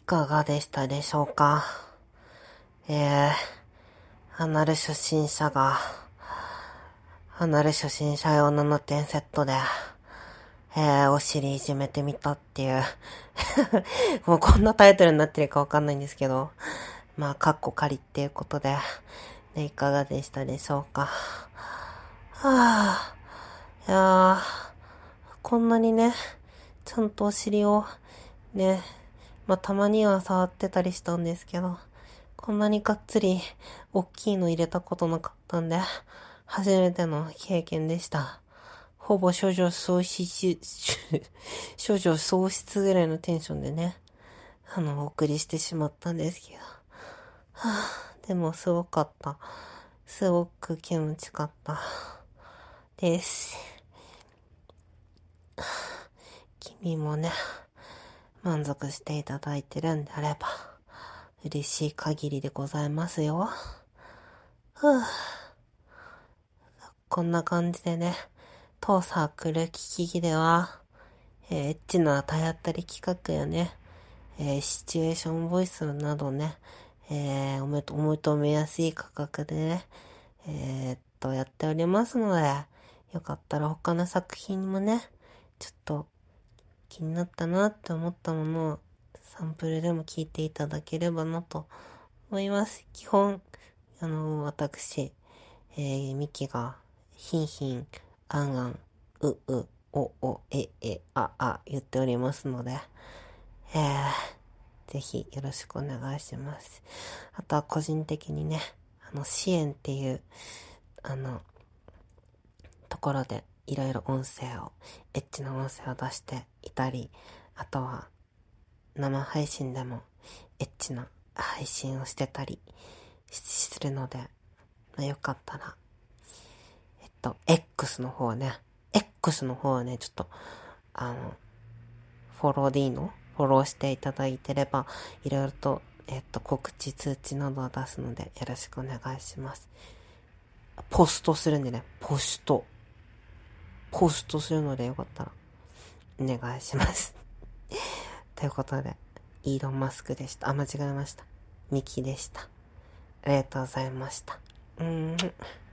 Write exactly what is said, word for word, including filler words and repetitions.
かがでしたでしょうか。えー、アナル初心者が、アナル初心者用のななてんセットで、えー、お尻いじめてみたっていう。もうこんなタイトルになってるかわかんないんですけど、まあ、カッコ仮っていうことで、ね、いかがでしたでしょうか。はぁ、いやー、こんなにね、ちゃんとお尻を、ね、まあ、たまには触ってたりしたんですけど、こんなにがっつり大きいの入れたことなかったんで、初めての経験でした。ほぼ処女喪失、処女喪失ぐらいのテンションでね、あの、お送りしてしまったんですけど。はぁ、でもすごかった。すごく気持ちよかった。です。君もね、満足していただいてるんであれば、嬉しい限りでございますよ。ふぅ。こんな感じでね、当サークル聞き機では、えー、エッチな体当たり企画やね、えー、シチュエーションボイスなどね、えー、おめお求めやすい価格でね、えー、っと、やっておりますので、よかったら他の作品もね、ちょっと気になったなって思ったものをサンプルでも聞いていただければなと思います。基本、あの、私、えー、ミキが、ヒンヒン、アンアン、うう、おお、ええ、ああ、言っておりますので、えー、ぜひよろしくお願いします。あとは個人的にね、あの、支援っていう、あの、ところでいろいろ音声を、エッチな音声を出していたり、あとは生配信でもエッチな配信をしてたりするので、まあ、よかったら、えっと、X の方ね、X の方はね、ちょっと、あの、フォローでいいの？フォローしていただいてれば、いろいろと、えっと、告知通知などを出すので、よろしくお願いします。ポストするんでね、ポスト。ポストするのでよかったら、お願いします。ということで、イーロン・マスクでした。あ、間違えました。ミキでした。ありがとうございました。うーん。